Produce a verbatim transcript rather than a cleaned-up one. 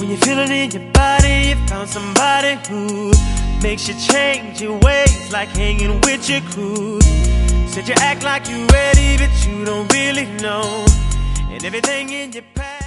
When you feel it in your body, you found somebody who makes you change your ways, like hanging with your crew. Said you act like you're ready, but you don't really know, and everything in your past